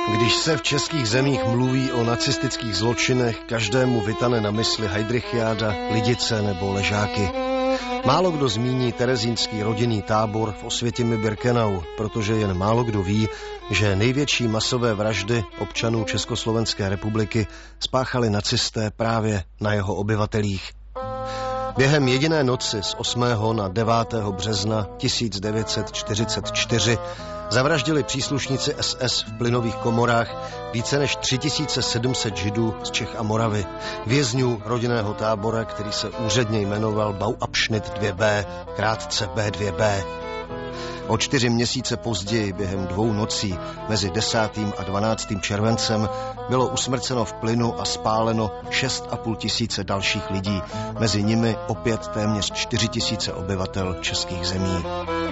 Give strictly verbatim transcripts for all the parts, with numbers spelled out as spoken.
Když se v českých zemích mluví o nacistických zločinech, každému vytane na mysli Heydrichiáda, Lidice nebo Ležáky. Málo kdo zmíní terezínský rodinný tábor v Osvětimi-Birkenau, protože jen málo kdo ví, že největší masové vraždy občanů Československé republiky spáchali nacisté právě na jeho obyvatelích. Během jediné noci z osmého na devátého března tisíc devět set čtyřicet čtyři zavraždili příslušníci S S v plynových komorách více než tři tisíce sedm set Židů z Čech a Moravy, vězňů rodinného tábora, který se úředně jmenoval Bauabschnitt dva B, krátce B dva B. O čtyři měsíce později, během dvou nocí, mezi desátým a dvanáctým červencem, bylo usmrceno v plynu a spáleno šest a půl tisíce dalších lidí, mezi nimi opět téměř čtyři tisíce obyvatel českých zemí.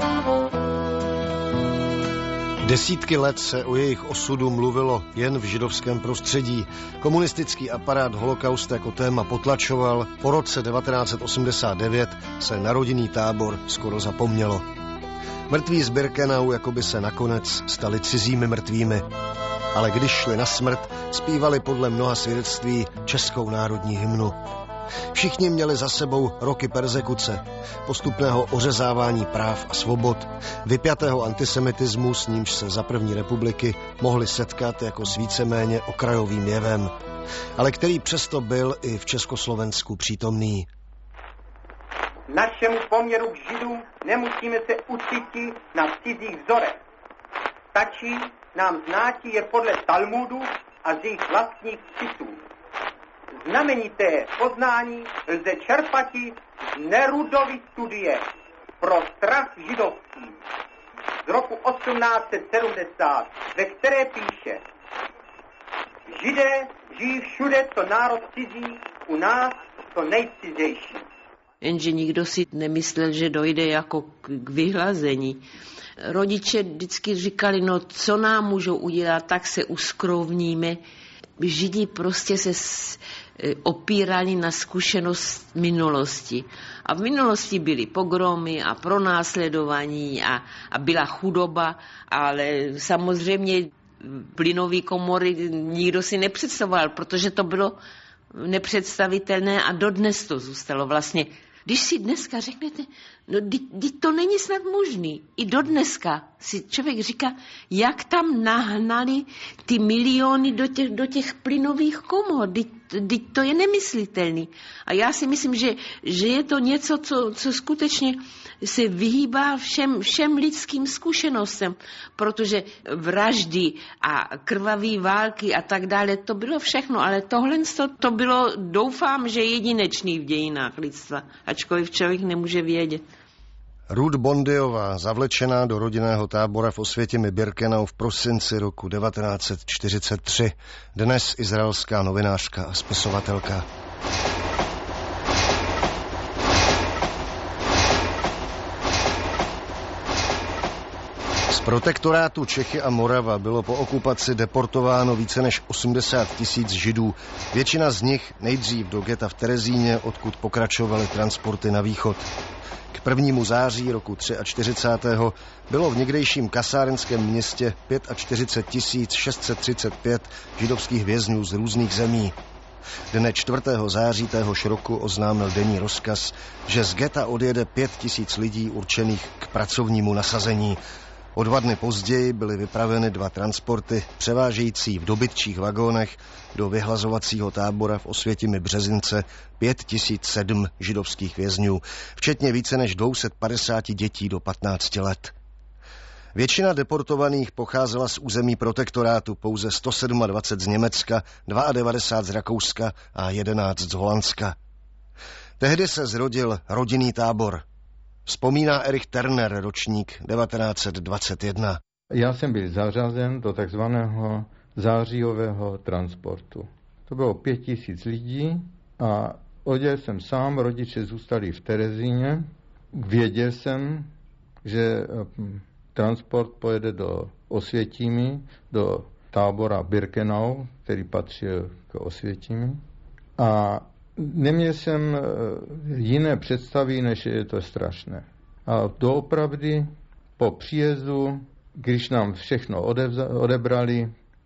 Desítky let se o jejich osudu mluvilo jen v židovském prostředí. Komunistický aparát holokaust jako téma potlačoval, po roce devatenáct set osmdesát devět se na rodinný tábor skoro zapomnělo. Mrtví z Birkenau jakoby se nakonec stali cizími mrtvými. Ale když šli na smrt, zpívali podle mnoha svědectví českou národní hymnu. Všichni měli za sebou roky perzekuce, postupného ořezávání práv a svobod, vypjatého antisemitismu, s nímž se za první republiky mohli setkat jako s víceméně okrajovým jevem, ale který přesto byl i v Československu přítomný. Našemu poměru k Židům nemusíme se učit na cizích vzorech. Stačí nám znáti je podle Talmudu a z jejich vlastních spisů. Znamenité poznání lze čerpati z Nerudovy studie pro strach židovský z roku osmnáct set sedmdesát, ve které píše: Židé žijí všude, co národ cizí, u nás to nejcizější. Jenže nikdo si nemyslel, že dojde jako k vyhlazení. Rodiče vždycky říkali, no co nám můžou udělat, tak se uskrovníme. Židi prostě se opírali na zkušenost minulosti. A v minulosti byly pogromy a pronásledování a, a byla chudoba, ale samozřejmě plynové komory nikdo si nepředstavoval, protože to bylo nepředstavitelné a dodnes to zůstalo vlastně. Když si dneska řeknete, no to není snad možný. I do dneska si člověk říká, jak tam nahnali ty miliony do těch, do těch plynových komor. Teď to je nemyslitelný. A já si myslím, že, že je to něco, co, co skutečně se vyhýbá všem, všem lidským zkušenostem, protože vraždy a krvavé války a tak dále, to bylo všechno, ale tohle to, to bylo, doufám, že jedinečný v dějinách lidstva, ačkoliv člověk nemůže vědět. Ruth Bondiová, zavlečená do rodinného tábora v Osvětimi-Birkenau v prosinci roku devatenáct set čtyřicet tři, dnes izraelská novinářka a spisovatelka. Z protektorátu Čechy a Morava bylo po okupaci deportováno více než osmdesát tisíc Židů. Většina z nich nejdřív do geta v Terezíně, odkud pokračovaly transporty na východ. K prvnímu září roku čtyřicátého třetího bylo v někdejším kasárenském městě čtyřicet pět tisíc šest set třicet pět židovských vězňů z různých zemí. Dne čtvrtého září téhož roku oznámil denní rozkaz, že z geta odjede pět tisíc lidí určených k pracovnímu nasazení. O dva dny později byly vypraveny dva transporty, převážející v dobytčích vagónech do vyhlazovacího tábora v Osvětimi-Březince pět tisíc sedm židovských vězňů, včetně více než dvě stě padesát dětí do patnácti let. Většina deportovaných pocházela z území protektorátu, pouze sto dvacet sedm z Německa, devadesát dva z Rakouska a jedenáct z Holandska. Tehdy se zrodil rodinný tábor. Vzpomíná Erich Terner, ročník devatenáct set dvacet jedna. Já jsem byl zařazen do takzvaného zářijového transportu. To bylo pět tisíc lidí a odjel jsem sám, rodiče zůstali v Terezíně. Věděl jsem, že transport pojede do Osvětimi, do tábora Birkenau, který patřil k Osvětimi. A neměl jsem jiné představy, než je to strašné. A doopravdy po příjezdu, když nám všechno odevza, odebrali,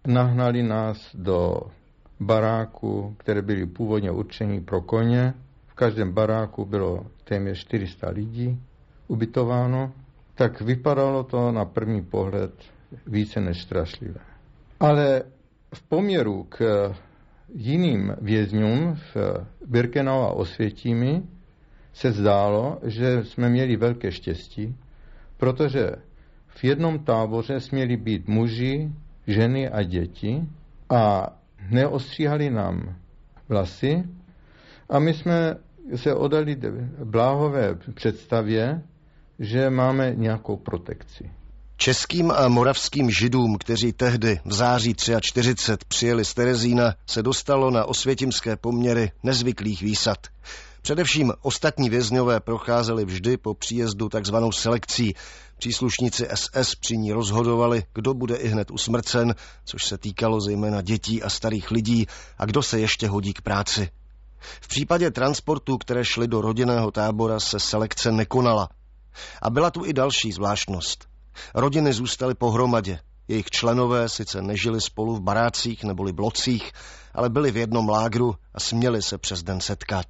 nahnali nás do baráku, které byly původně určeny pro koně. V každém baráku bylo téměř čtyři sta lidí ubytováno. Tak vypadalo to na první pohled více než strašlivé. Ale v poměru k jiným vězňům v Birkenau a Osvětimi se zdálo, že jsme měli velké štěstí, protože v jednom táboře směli být muži, ženy a děti a neostříhali nám vlasy a my jsme se oddali bláhové představě, že máme nějakou protekci. Českým a moravským židům, kteří tehdy v září čtyřicet tři přijeli z Terezína, se dostalo na osvětimské poměry nezvyklých výsad. Především ostatní vězňové procházeli vždy po příjezdu takzvanou selekcí. Příslušníci es es při ní rozhodovali, kdo bude ihned usmrcen, což se týkalo zejména dětí a starých lidí, a kdo se ještě hodí k práci. V případě transportů, které šly do rodinného tábora, se selekce nekonala. A byla tu i další zvláštnost. Rodiny zůstaly pohromadě. Jejich členové sice nežili spolu v barácích neboli blocích, ale byli v jednom lágru a směli se přes den setkat.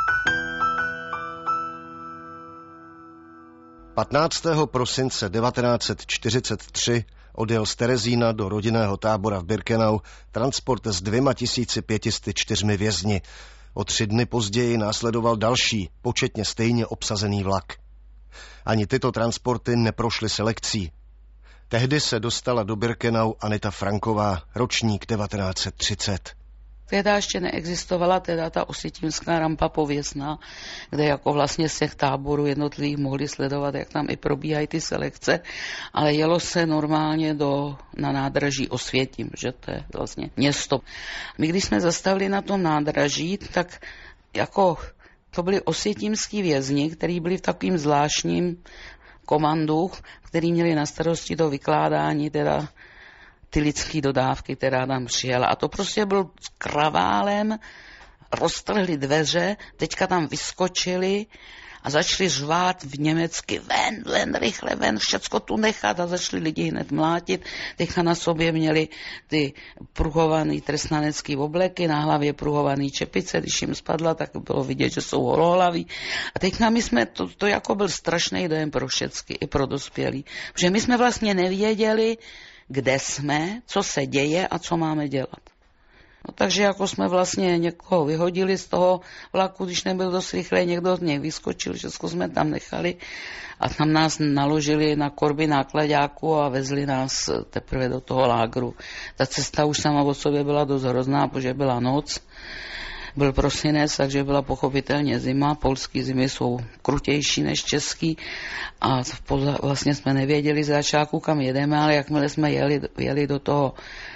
patnáctého prosince devatenáct set čtyřicet tři odjel z Terezína do rodinného tábora v Birkenau transport s dvěma tisíci pěti sty čtyřmi vězni. O tři dny později následoval další, početně stejně obsazený vlak. Ani tyto transporty neprošly selekcí. Tehdy se dostala do Birkenau Aneta Franková, ročník devatenáct set třicet. Teda ještě neexistovala teda ta osvětímská rampa pověstná, kde jako vlastně z těch táborů jednotlivých mohli sledovat, jak tam i probíhají ty selekce, ale jelo se normálně do, na nádraží Osvětim, že to je vlastně město. My když jsme zastavili na tom nádraží, tak jako to byli osvětímský vězni, kteří byli v takovým zvláštním komandu, který měli na starosti to vykládání teda ty lidské dodávky, která tam přijela. A to prostě byl s kraválem, roztrhli dveře, teďka tam vyskočili a začali řvát v německy ven, ven, rychle, ven, všecko tu nechat a začali lidi hned mlátit. Teďka na sobě měli ty pruhovaný trestnanecký obleky, na hlavě pruhovaný čepice, když jim spadla, tak bylo vidět, že jsou holohlaví. A teďka my jsme, to, to jako byl strašný dojem pro všecky, i pro dospělí, protože my jsme vlastně nevěděli, kde jsme, co se děje a co máme dělat. No, takže jako jsme vlastně někoho vyhodili z toho vlaku, když nebyl dost rychle, někdo z něj vyskočil, všechno jsme tam nechali a tam nás naložili na korby nákladáku a vezli nás teprve do toho lágru. Ta cesta už sama o sobě byla dost hrozná, protože byla noc, byl prosinec, takže byla pochopitelně zima. Polský zimy jsou krutější než český a vlastně jsme nevěděli z začátku, kam jedeme, ale jakmile jsme jeli, jeli do toho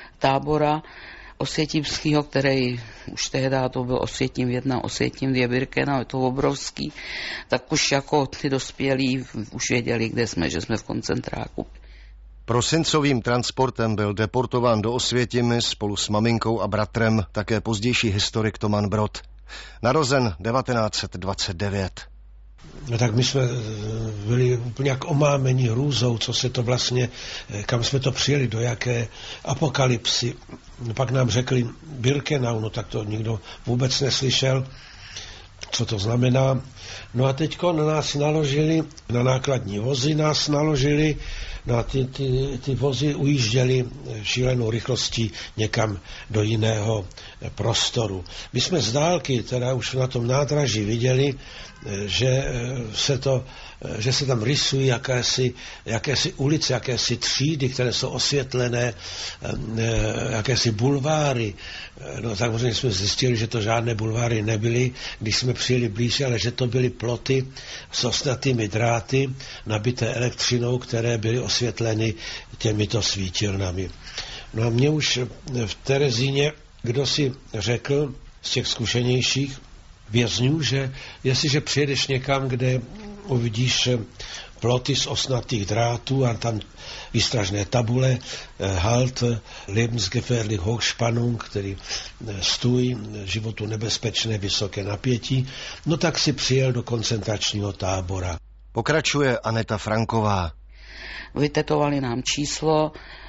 tábora osvětímského, který už tehdy to byl Osvětím jedna, Osvětím dvě Birkenau, je to obrovský, tak už jako ty dospělí už věděli, kde jsme, že jsme v koncentráku. Prosincovým transportem byl deportován do Osvětimi spolu s maminkou a bratrem také pozdější historik Toman Brod. Narozen devatenáct set dvacet devět. No tak my jsme byli úplně jak omámení hrůzou, co se to vlastně, kam jsme to přijeli, do jaké apokalypsy. Pak nám řekli Birkenau, no tak to nikdo vůbec neslyšel, co to znamená. No a teďko na nás naložili, na nákladní vozy nás naložili, no ty, ty, ty vozy ujížděly šílenou rychlostí někam do jiného prostoru. My jsme z dálky, teda už na tom nádraží viděli, že se to, že se tam rysují jakési, jakési ulice, jakési třídy, které jsou osvětlené, jakési bulváry. No tak možná jsme zjistili, že to žádné bulváry nebyly, když jsme přijeli blíže, ale že to byly ploty s ostnatými dráty, nabité elektřinou, které byly osvětleny těmito svítilnami. No a mě už v Terezíně kdo si řekl z těch zkušenějších vězňů, že jestliže přijedeš někam, kde uvidíš ploty z osnatých drátů a tam výstražné tabule, Halt, Lebensgefährlich Hochspannung, který stůj, životu nebezpečné, vysoké napětí, no tak si přijel do koncentračního tábora. Pokračuje Aneta Franková. Vytetovali nám číslo,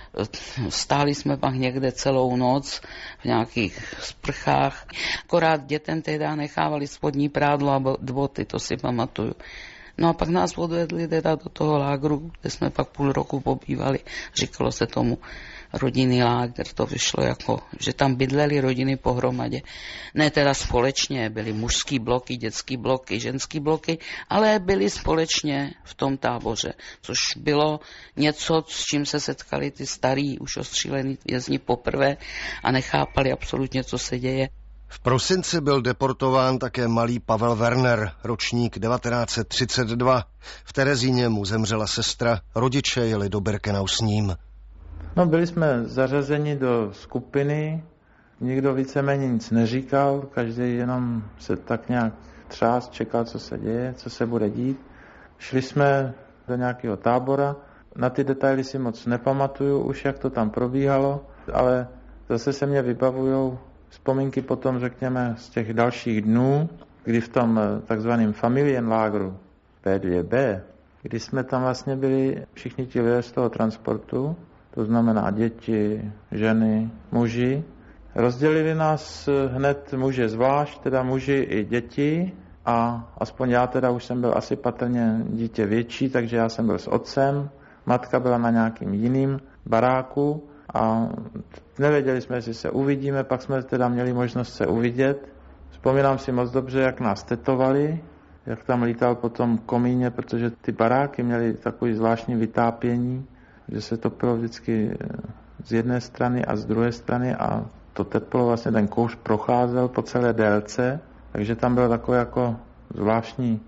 Stáli jsme pak někde celou noc v nějakých sprchách. Akorát dětem teda nechávali spodní prádlo a boty, to si pamatuju. No a pak nás odvedli teda do toho lágru, kde jsme pak půl roku pobývali. Říkalo se tomu rodinný lágr, to vyšlo jako, že tam bydleli rodiny pohromadě. Ne teda společně, byly mužský bloky, dětský bloky, ženský bloky, ale byli společně v tom táboře, což bylo něco, s čím se setkali ty starý, už ostřílený vězni poprvé a nechápali absolutně, co se děje. V prosinci byl deportován také malý Pavel Werner, ročník devatenáct set třicet dva. V Terezíně mu zemřela sestra, rodiče jeli do Birkenau s ním. No, byli jsme zařazeni do skupiny, nikdo víceméně nic neříkal, každý jenom se tak nějak třás, čekal, co se děje, co se bude dít. Šli jsme do nějakého tábora, na ty detaily si moc nepamatuju už, jak to tam probíhalo, ale zase se mě vybavujou vzpomínky potom, řekněme, z těch dalších dnů, kdy v tom takzvaném Familienlágru P dva B, kdy jsme tam vlastně byli všichni ti lidé z toho transportu, to znamená děti, ženy, muži. Rozdělili nás hned muže zvlášť, teda muži i děti, a aspoň já teda už jsem byl asi patrně dítě větší, takže já jsem byl s otcem, matka byla na nějakým jiným baráku a nevěděli jsme, jestli se uvidíme, pak jsme teda měli možnost se uvidět. Vzpomínám si moc dobře, jak nás tetovali, jak tam lítal po tom komíně, protože ty baráky měly takový zvláštní vytápění, že se topilo vždycky z jedné strany a z druhé strany a to teplo, vlastně ten kouř procházel po celé délce, takže tam bylo takové jako zvláštní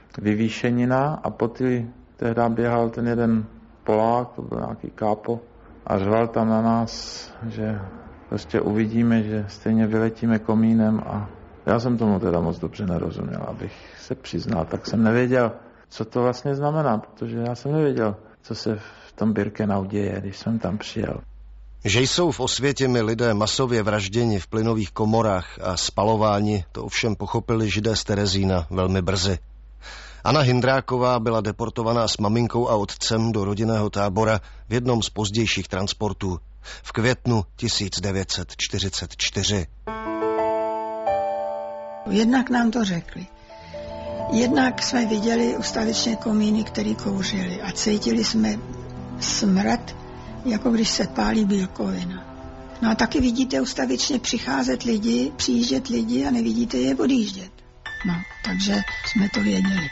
vyvýšenina a po ty tehdy běhal ten jeden Polák, to byl nějaký kápo, a řval tam na nás, že prostě uvidíme, že stejně vyletíme komínem a já jsem tomu teda moc dobře nerozuměl, abych se přiznal, tak jsem nevěděl, co to vlastně znamená, protože já jsem nevěděl, co se v tom Birkenau děje, když jsem tam přijel. Že jsou v Osvětimi lidé masově vražděni v plynových komorách a spalováni, to ovšem pochopili Židé z Terezína velmi brzy. Anna Hindráková byla deportovaná s maminkou a otcem do rodinného tábora v jednom z pozdějších transportů v květnu tisíc devět set čtyřicet čtyři. Jednak nám to řekli. Jednak jsme viděli ustavičně komíny, které kouřily a cítili jsme smrad, jako když se pálí bílkovina. No a taky vidíte ustavičně přicházet lidi, přijíždět lidi a nevidíte je odjíždět. No, takže jsme to věděli.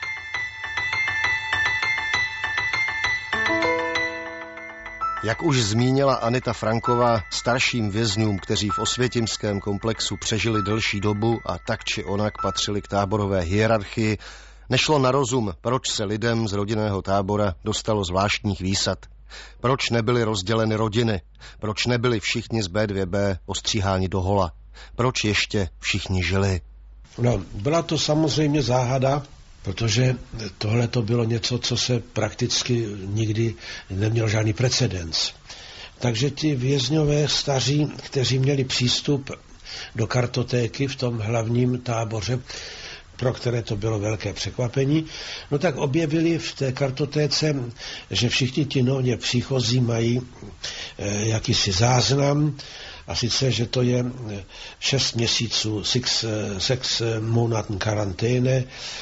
Jak už zmínila Anita Franková, starším vězňům, kteří v osvětimském komplexu přežili delší dobu a tak či onak patřili k táborové hierarchii, nešlo na rozum, proč se lidem z rodinného tábora dostalo zvláštních výsad. Proč nebyly rozděleny rodiny? Proč nebyli všichni z B dva B ostříháni do hola? Proč ještě všichni žili? No, byla to samozřejmě záhada, protože tohle to bylo něco, co se prakticky nikdy neměl žádný precedens. Takže ti vězňové staří, kteří měli přístup do kartotéky v tom hlavním táboře, pro které to bylo velké překvapení, no tak objevili v té kartotéce, že všichni ti nově příchozí mají e, jakýsi záznam, a sice, že to je šest měsíců, six, six Monaten karanténe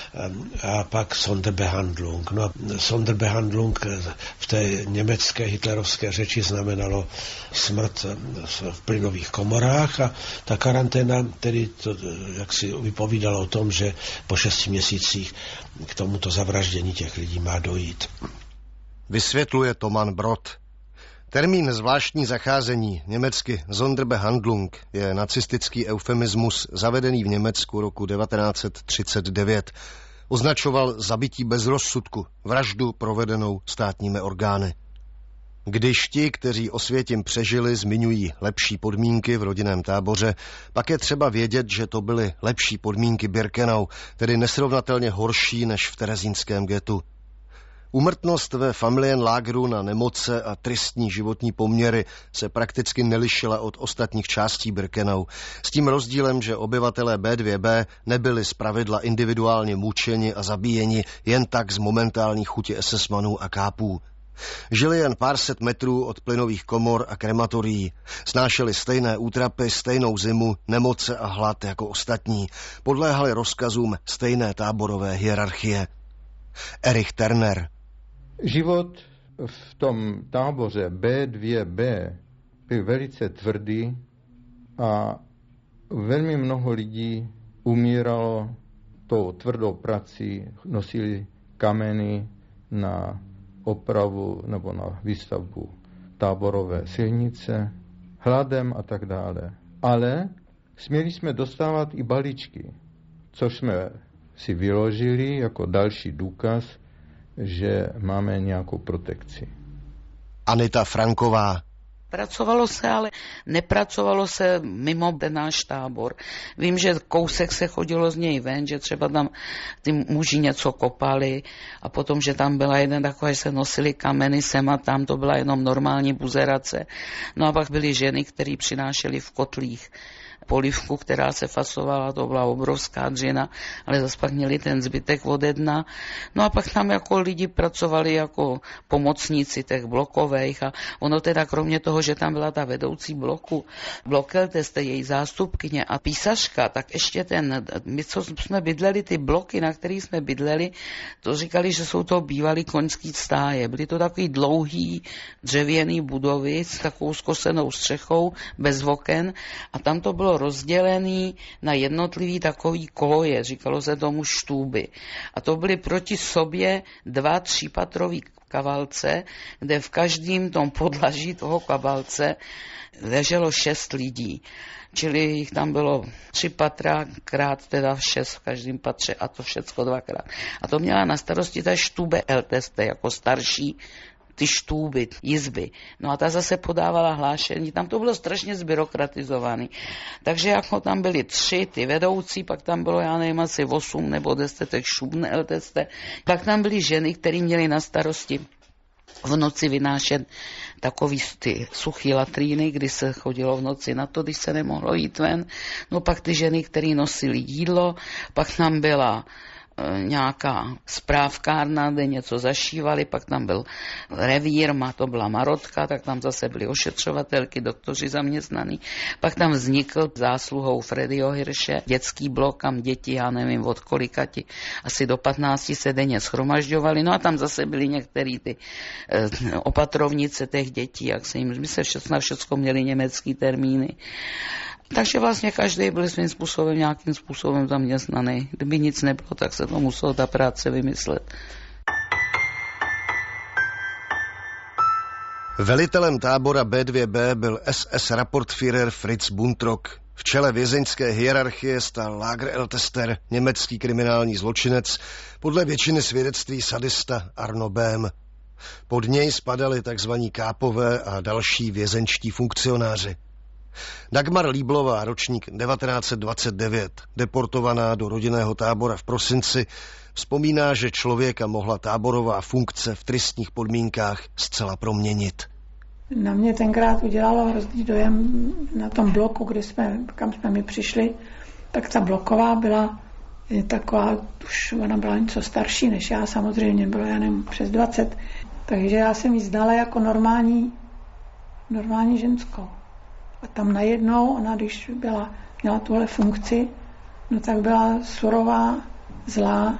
a pak Sonderbehandlung. No, Sonderbehandlung v té německé hitlerovské řeči znamenalo smrt v plynových komorách a ta karanténa tedy to, jak si vypovídalo o tom, že po šesti měsících k tomuto zavraždění těch lidí má dojít. Vysvětluje Toman Brod. Termín zvláštní zacházení, německy Sonderbehandlung, je nacistický eufemismus zavedený v Německu roku devatenáct set třicet devět. Označoval zabití bez rozsudku, vraždu provedenou státními orgány. Když ti, kteří Osvětim přežili, zmiňují lepší podmínky v rodinném táboře, pak je třeba vědět, že to byly lepší podmínky Birkenau, tedy nesrovnatelně horší než v terezínském getu. Úmrtnost ve Familienlágru na nemoce a tristní životní poměry se prakticky nelišila od ostatních částí Birkenau, s tím rozdílem, že obyvatelé B dva B nebyli zpravidla individuálně mučeni a zabíjeni jen tak z momentální chuti esesmanů a kápů. Žili jen pár set metrů od plynových komor a krematorií. Snášeli stejné útrapy, stejnou zimu, nemoce a hlad jako ostatní. Podléhali rozkazům stejné táborové hierarchie. Erich Terner. Život v tom táboře bé dvě bé byl velice tvrdý a velmi mnoho lidí umíralo tou tvrdou prací, nosili kameny na opravu nebo na výstavbu táborové silnice, hladem a tak dále. Ale směli jsme dostávat i balíčky, což jsme si vyložili jako další důkaz, že máme nějakou protekci. Anita Franková. Pracovalo se, ale nepracovalo se mimo ten náš tábor. Vím, že kousek se chodilo z něj ven, že třeba tam ty muži něco kopali a potom, že tam byla jeden taková, že se nosili kameny sem a tam, to byla jenom normální buzerace. No a pak byly ženy, které přinášely v kotlích polivku, která se fasovala, to byla obrovská dřina, ale zase pak měli ten zbytek ode dna. No a pak tam jako lidi pracovali jako pomocníci těch blokových a ono teda kromě toho, že tam byla ta vedoucí bloku, blokelteste, její zástupkyně a písařka, tak ještě ten, my co jsme bydleli, ty bloky, na kterých jsme bydleli, to říkali, že jsou to bývalý koňský stáje. Byly to takový dlouhý dřevěný budovy s takovou skosenou střechou, bez oken a tam to bylo rozdělený na jednotlivý takový koje, říkalo se tomu štúby. A to byly proti sobě dva třípatrový kavalce, kde v každém tom podlaží toho kavalce leželo šest lidí. Čili jich tam bylo tři patra krát teda šest v každém patře a to všecko dvakrát. A to měla na starosti ta štúbe Elteste jako starší ty štúby, jizby. No a ta zase podávala hlášení, tam to bylo strašně zbyrokratizovaný. Takže jako tam byly tři, ty vedoucí, pak tam bylo, já nevím, asi osm nebo deset těch šubné elteste, pak tam byly ženy, které měly na starosti v noci vynášet takový ty suchý latríny, kdy se chodilo v noci na to, když se nemohlo jít ven. No pak ty ženy, které nosily jídlo, pak tam byla nějaká správkárna, kde něco zašívali, pak tam byl revír, má to byla marotka, tak tam zase byly ošetřovatelky, doktoři zaměstnaní. Pak tam vznikl zásluhou Freddyho Hirsche dětský blok, kam děti, já nevím od kolikati, asi do patnácti se denně schromažďovali. No a tam zase byly některé ty eh, opatrovnice těch dětí, jak se jim, my se na všecko měli německý termíny. Takže vlastně každý byl svým způsobem nějakým způsobem zaměstnaný. Kdyby nic nebylo, tak se to muselo ta práce vymyslet. Velitelem tábora bé dvě bé byl es es Rapportführer Fritz Buntrock. V čele vězeňské hierarchie stál Lagerältester, německý kriminální zločinec, podle většiny svědectví sadista Arno Böhm. Pod něj spadali takzvaní kápové a další vězeňští funkcionáři. Dagmar Líblová, ročník devatenáct set dvacet devět, deportovaná do rodinného tábora v prosinci, vzpomíná, že člověka mohla táborová funkce v tristních podmínkách zcela proměnit. Na mě tenkrát udělalo hrozný dojem na tom bloku, kde jsme, kam jsme mi přišli, tak ta bloková byla taková, už ona byla něco starší než já, samozřejmě bylo já nevím, přes dvacet, takže já jsem ji znala jako normální, normální ženskou. A tam najednou, ona když byla, měla tuhle funkci, no tak byla surová, zlá,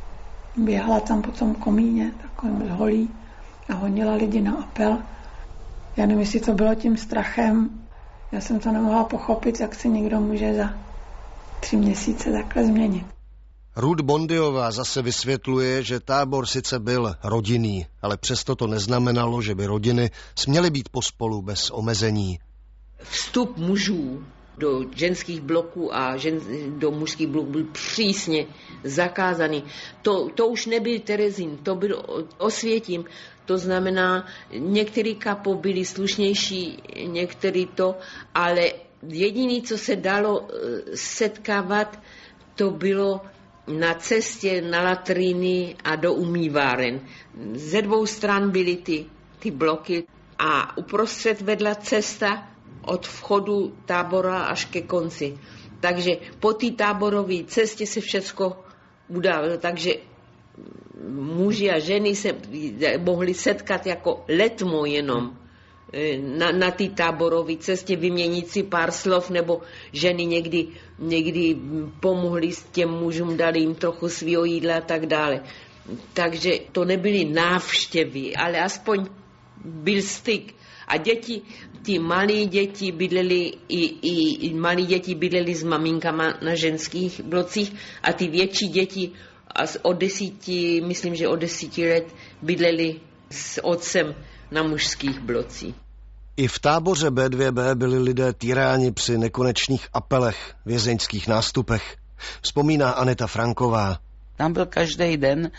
běhala tam po tom komíně, takovým holí a honila lidi na apel. Já nevím, jestli to bylo tím strachem, já jsem to nemohla pochopit, jak se někdo může za tři měsíce takhle změnit. Ruth Bondiová zase vysvětluje, že tábor sice byl rodinný, ale přesto to neznamenalo, že by rodiny směly být pospolu bez omezení. Vstup mužů do ženských bloků a žen, do mužských bloků byl přísně zakázaný. To, to už nebyl Terezín, to byl Osvětim. To znamená, některý kapo byli slušnější, některý to, ale jediné, co se dalo setkávat, to bylo na cestě, na latríny a do umýváren. Ze dvou stran byly ty, ty bloky a uprostřed vedla cesta od vchodu tábora až ke konci. Takže po té táborové cestě se všecko udávalo. Takže muži a ženy se mohli setkat jako letmo jenom na, na té táborové cestě, vyměnit si pár slov, nebo ženy někdy, někdy pomohly s těm mužům, dali jim trochu svého jídla a tak dále. Takže to nebyly návštěvy, ale aspoň byl styk. A děti, ty malí děti bydleli, i, i, i malí děti bydleli s maminkama na ženských blocích a ty větší děti od desíti, myslím, že od desíti let bydleli s otcem na mužských blocích. I v táboře bé dvě bé byli lidé týráni při nekonečných apelech, vězeňských nástupech. Vzpomíná Aneta Franková. Tam byl každý den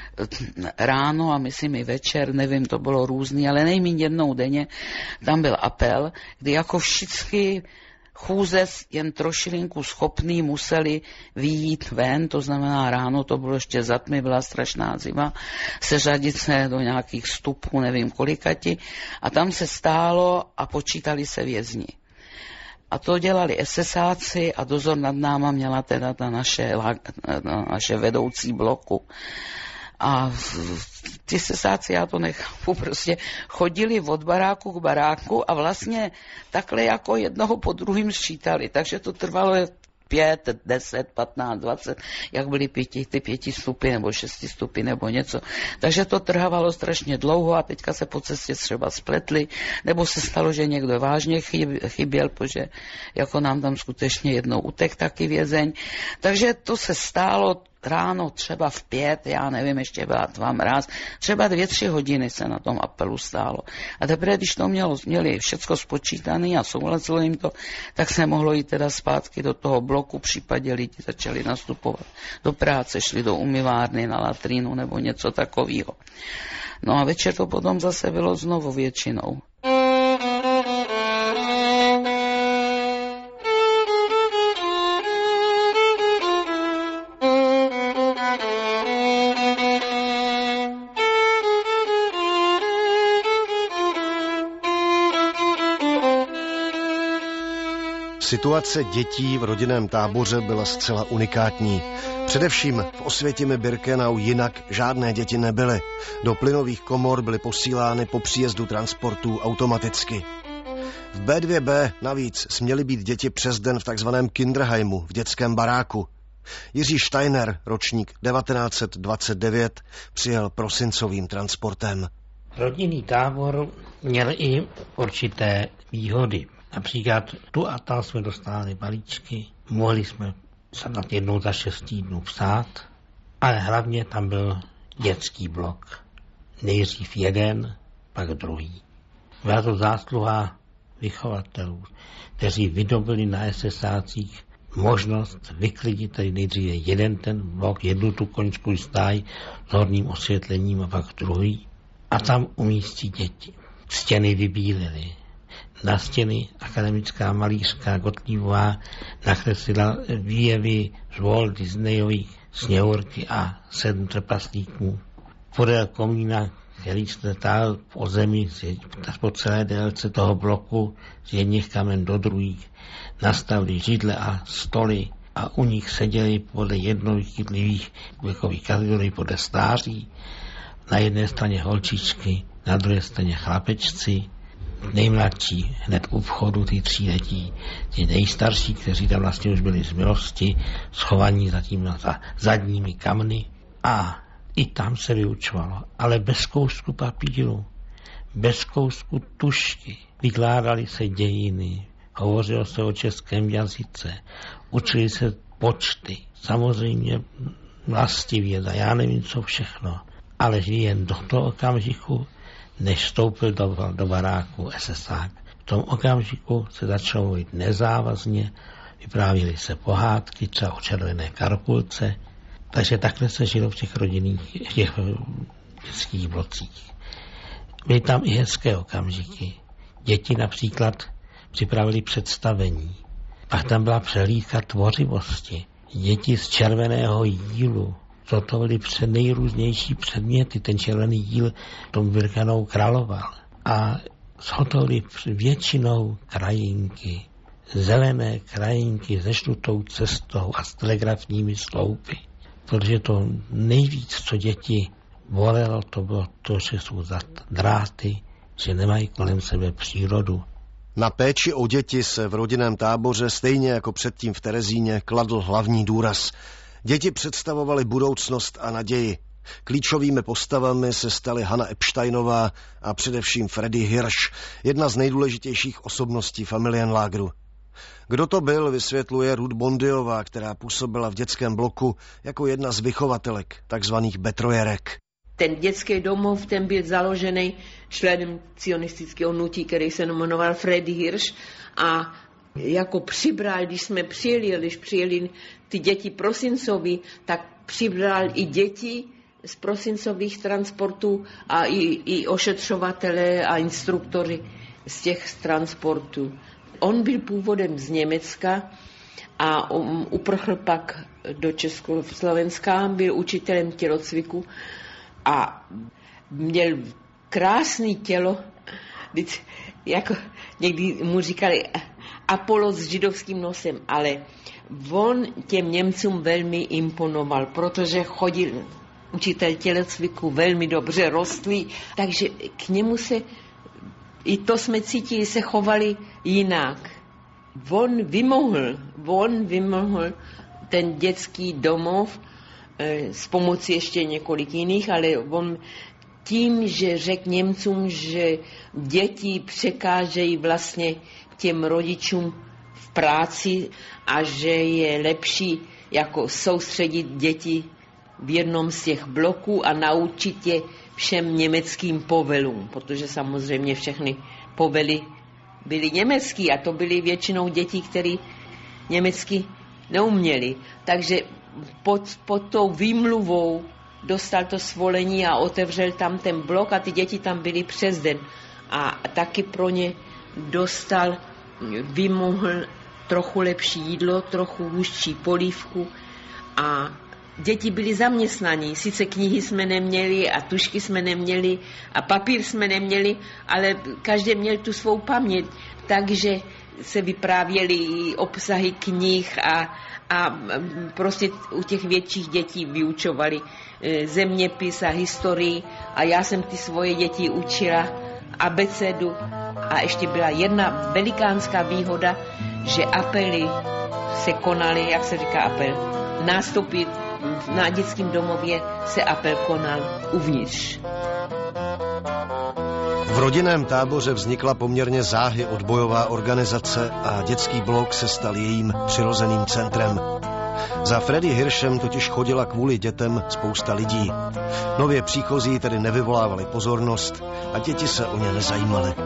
ráno a myslím i večer, nevím, to bylo různý, ale nejméně jednou denně tam byl apel, kdy jako všichni chůze jen trošilinku schopný museli vyjít ven, to znamená ráno, to bylo ještě za tmy, byla strašná zima, seřadit se do nějakých stupů, nevím kolikati, a tam se stálo a počítali se vězni. A to dělali esesáci a dozor nad náma měla teda ta naše, naše vedoucí bloku. A ty sesáci, já to nechápu, prostě chodili od baráku k baráku a vlastně takhle jako jednoho po druhým sčítali. Takže to trvalo pět, deset, patnáct, dvacet, jak byly pěti, ty pěti stupy nebo šesti stupy nebo něco. Takže to trvalo strašně dlouho a teďka se po cestě třeba spletli, nebo se stalo, že někdo vážně chyběl, protože jako nám tam skutečně jednou utek taky vězeň. Takže to se stálo ráno třeba v pět, já nevím, ještě byla dva mráz, třeba dvě, tři hodiny se na tom apelu stálo. A teprve, když to mělo, měli všecko spočítané a souhlasilo jim to, tak se mohlo jít teda zpátky do toho bloku, případě lidi začali nastupovat do práce, šli do umyvárny, na latrínu nebo něco takového. No a večer to potom zase bylo znovu většinou. Situace dětí v rodinném táboře byla zcela unikátní. Především v Osvětimi Birkenau jinak žádné děti nebyly. Do plynových komor byly posílány po příjezdu transportů automaticky. V bé dvě bé navíc směly být děti přes den v takzvaném Kinderheimu, v dětském baráku. Jiří Steiner, ročník devatenáct set dvacet devět, přijel prosincovým transportem. Rodinný tábor měl i určité výhody. Například tu a tam jsme dostali balíčky, mohli jsme se nad jednou za šest týdnů psát, ale hlavně tam byl dětský blok. Nejdřív jeden, pak druhý. Byla to zásluha vychovatelů, kteří vydobili na esesácích možnost vyklidit tady nejdříve jeden ten blok, jednu tu koňskou stáj s horním osvětlením a pak druhý. A tam umístí děti. Stěny vybílily. Na stěny akademická malířka Gottliebová nakreslila výjevy z Walt Disneyových Sněhurky a sedm trpaslíků. Podél komína, který se tál po zemi po celé délce toho bloku z jedných kamen do druhých, nastavili židle a stoly a u nich seděli podle jednotlivých věkových kategorií podle stáří. Na jedné straně holčičky, na druhé straně chlapečci, nejmladší hned u vchodu, ty tříletí, ty nejstarší, kteří tam vlastně už byli z milosti, schovaní zatím na za zadními kamny. A i tam se vyučovalo, ale bez kousku papíru, bez kousku tušky. Vykládali se dějiny, hovořilo se o českém jazyce, učili se počty, samozřejmě vlastivěda, já nevím co všechno, ale jen do toho okamžiku, než vstoupil do, do baráku esesák. V tom okamžiku se začalo mluvit nezávazně, vyprávěly se pohádky, třeba o červené karkulce, takže takhle se žilo v těch rodinných, těch dětských blocích. Byly tam i hezké okamžiky. Děti například připravili představení. Pak tam byla přehlídka tvořivosti. Děti z červeného jílu zhotovili před nejrůznější předměty. Ten červený jíl v tom Birkenau královal. A zhotovili většinou krajinky. Zelené krajinky se žlutou cestou a s telegrafními sloupy. Protože to nejvíc, co děti Volelo to bylo to, že jsou za dráty, že nemají kolem sebe přírodu. Na péči o děti se v rodinném táboře stejně jako předtím v Terezíně kladl hlavní důraz. Děti představovaly budoucnost a naději. Klíčovými postavami se staly Hanna Epsteinová a především Freddy Hirsch, jedna z nejdůležitějších osobností Familienlágru. Kdo to byl, vysvětluje Ruth Bondiová, která působila v dětském bloku jako jedna z vychovatelek, takzvaných betrojerek. Ten dětský domov, ten byl založený členem cionistického hnutí, který se jmenoval Freddy Hirsch, a jako přibral, když jsme přijeli, když přijeli ty děti prosincoví, tak přibral i děti z prosincových transportů a i, i ošetřovatele a instruktory z těch transportů. On byl původem z Německa a um, uprchl pak do Československa, byl učitelem tělocviku a měl krásné tělo, jako někdy mu říkali Apollo s židovským nosem, ale on těm Němcům velmi imponoval, protože chodil učitel tělocviku, velmi dobře rostlý, takže k němu se, i to jsme cítili, se chovali jinak. On vymohl, on vymohl ten dětský domov e, s pomocí ještě několik jiných, ale on tím, že řekl Němcům, že děti překážejí vlastně těm rodičům v práci a že je lepší jako soustředit děti v jednom z těch bloků a naučit je všem německým povelům, protože samozřejmě všechny povely byly německý a to byly většinou děti, které německy neuměli. Takže pod, pod tou výmluvou dostal to svolení a otevřel tam ten blok a ty děti tam byly přes den. A taky pro ně dostal, vymohl trochu lepší jídlo, trochu hustší polívku a děti byly zaměstnaní. Sice knihy jsme neměli a tušky jsme neměli a papír jsme neměli, ale každý měl tu svou paměť, takže se vyprávěly obsahy knih a, a prostě u těch větších dětí vyučovali zeměpis a historii a já jsem ty svoje děti učila abecedu a ještě byla jedna velikánská výhoda, že apely se konaly, jak se říká apel, nástupy na dětském domově se apel konal uvnitř. V rodinném táboře vznikla poměrně záhy odbojová organizace a dětský blok se stal jejím přirozeným centrem. Za Freddy Hirschem totiž chodila kvůli dětem spousta lidí. Nově příchozí tedy nevyvolávali pozornost a děti se o ně nezajímaly.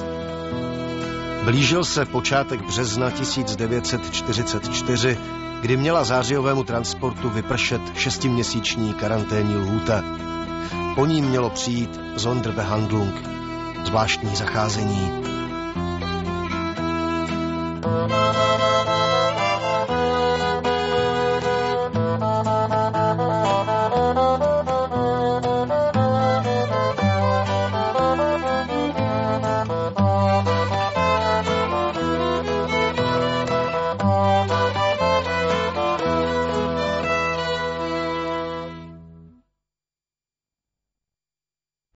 Blížil se počátek března tisíc devět set čtyřicet čtyři, kdy měla zářijovému transportu vypršet šestiměsíční karanténní lhůta. Po ní mělo přijít Sonderbehandlung, zvláštní zacházení.